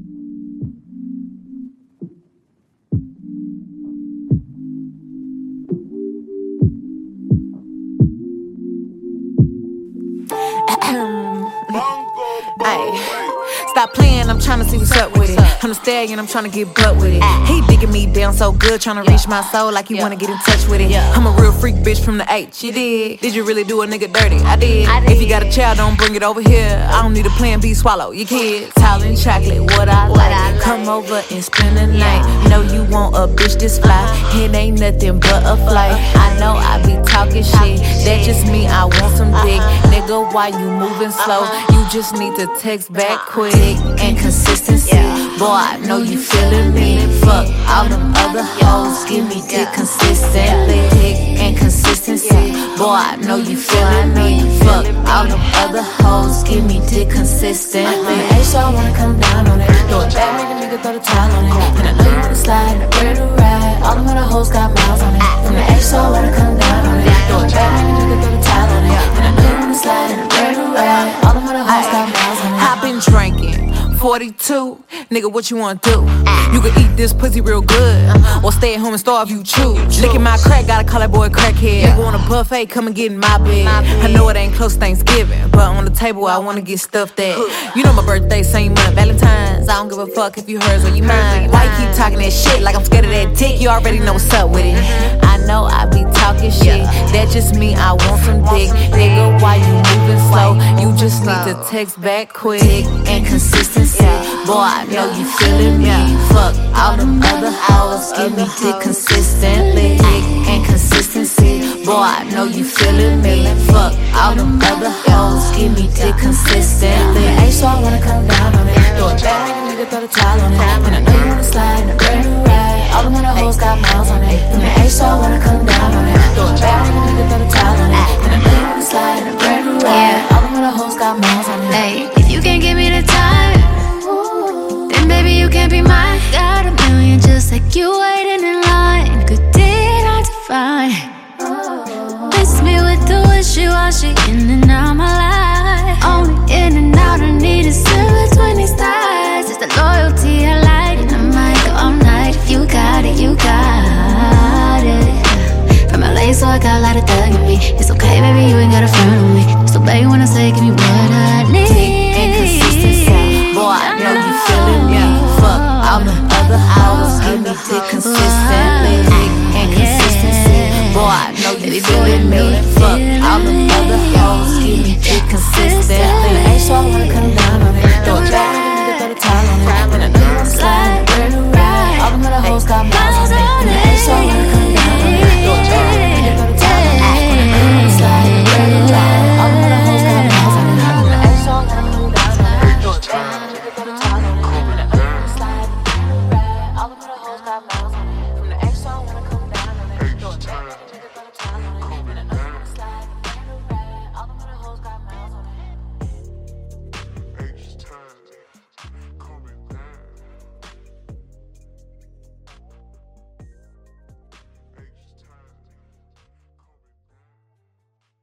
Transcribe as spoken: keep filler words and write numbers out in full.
Ayy, stop playing, I'm tryna see what's up with it. I'm the stallion, I'm tryna get butt with it. He digging me down so good, tryna reach my soul like he wanna get in touch with it. I'm a real freak bitch from the H, you did. Did you really do a nigga dirty? I did. If you got a child, don't bring it over here. I don't need a plan B, swallow your kids. Towel and chocolate, what I like. Come over and spend the night. Know you want a bitch this fly. It ain't nothing but a flight. I know I be talking shit. That just mean I want some dick. Nigga, why you moving slow? You just need to text back quick and consistency. Boy, I know you feeling me. Fuck all them other hoes. Give me dick consistently. Dick and consistency. Boy, I know you feeling me. Fuck all them other hoes. Give me dick consistently. Hey, so I wanna come down on it. Throw it back, make a nigga throw the towel on it. And I know you wanna slide and ready to ride. All them other hoes got miles on it. From the H, so I wanna come down on it. Throw it back, make a nigga throw the towel on it. And I know you wanna slide and ready to ride. All them other hoes got miles on it. I've been drinking forty-two, nigga, what you wanna do? You can eat this pussy real good, or stay at home and starve, you choose. Licking my crack, gotta call that boy crackhead. Nigga want a buffet, come and get in my bed. I know it ain't close to Thanksgiving, but on the table I wanna get stuffed at. You know my birthday, same month, Valentine's. I don't give a fuck if you hers or you mine. Why you keep talking that shit like I'm scared of that dick? You already know what's up with it. I know I be talking shit, that just mean I want some dick. Nigga, why you moving slow? You just need to text back quick and consistency. Boy, I know you feeling me. Fuck all them other hoes. Give me dick consistently. Dick and consistency. Boy, I know you feeling me. Fuck all them other hoes. Give me dick consistently. Hey, so I wanna come down on it. Throw it back, make a nigga throw the towel on it. And I know you wanna slide and ready to ride. All them other hoes got miles on it. From the H, so I wanna come down on it. Throw it back, make a nigga throw the towel on it. And I know you wanna slide and ready to ride. All them other hoes got miles on it. Hey, if you can't give me the time, then baby you can't be mine. Got a million just like you waiting in line. Good day hard to find. Miss me with the wishy-washy in and out my life. Only in and out, I need a silver between these thighs. It's the loyalty I like, and I might go all night. If you got it, you got it. From L A, so I got a lot of thug in me. It's okay, baby, you ain't got a friend on me. So baby, when I say give me what I need. Dick and consistency. Boy, I know you feeling me. Fuck all the other hoes. Give me dick consistently. Dick and consistency. Boy, I know you feeling me. Fuck all the other hoes. Give me dick consistently. Hey, so I wanna come down on it. Throw it back, make a nigga throw the towel on it. And I know you wanna slide, ready to ride. All them other hoes got miles on it. Hey, so I wanna come down on it. Throw it back, make a nigga throw the towel on it. And I know you wanna slide, ready to ride. All them other hoes got miles on it. Hey, so I wanna come down on it. Throw it back, make a nigga throw the towel on it. And I know you wanna slide, ready to ride. All them other hoes got miles on it. From the H, so I wanna come down on it. Throw it back.